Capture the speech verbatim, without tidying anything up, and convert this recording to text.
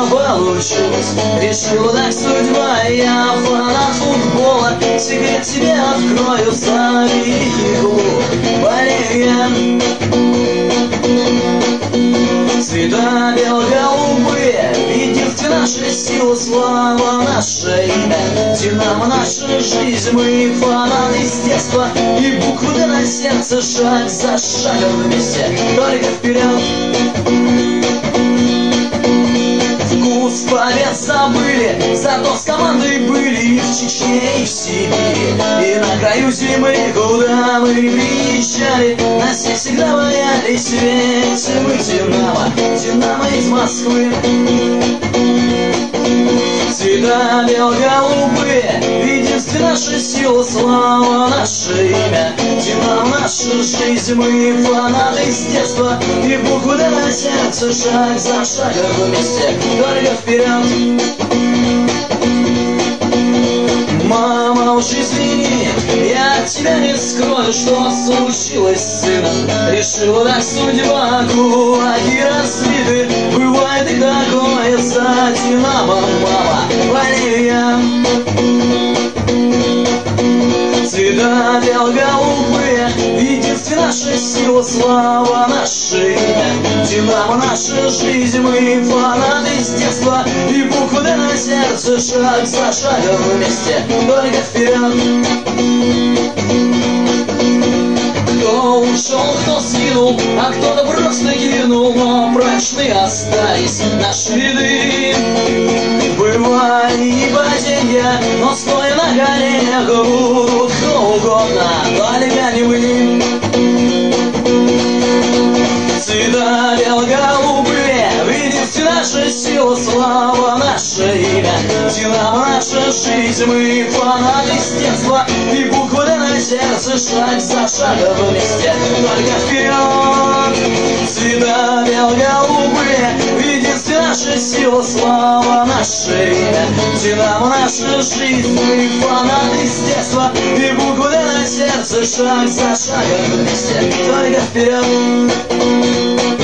получилось. Решила так судьба, я фанат футбола. Секрет тебе открою, за великий клуб болею я. Цвета бело-голубые, единство наша сила, слава наше имя. Динамо наша жизнь, мы фанаты с детства. И буквы Д на сердце, шаг за шагом вместе, только вперед. Вкус побед забыли, зато с командой были и в Чечне, и в Сибири, и на краю зимы, куда мы приезжали. Нас все всегда боялись, ведь мы Динамо, Динамо из Москвы. Цвета бело-голубые, единство наша сила, слава наше имя. Динамо наша жизнь, мы фанаты с детства. И буквы Д на сердце, шаг за шагом вместе, только вперед. Мама, уж извини, я от тебя не скрою, что случилось с сыном. Решила так судьба, кулаки разбиты. Бывает и такое, за Динамо, мама, болею я. Цвета бело-голубые, единство наша сила, слава наше имя. Динамо наша жизнь, мы фанаты с детства. И буквы Д на сердце, шаг за шагом вместе, только вперед. Кто ушел, кто скинул, а кто-то просто кинул, но прочные остались наши ряды. Бывали и паденья, но стоя на коленях будут кто угодно, только не мы. Цвета бело-голубые, единство наша сила, слава наше имя. Динамо наша жизнь, мы фанаты с детства. И буквы Д на сердце, шаг за шагом вместе, только вперед. Цвета бело-голубые, единство наша сила, слава наше имя. Динамо наша жизнь, мы фанаты с детства. И буквы Д на сердце, шаг за шагом вместе, только вперед.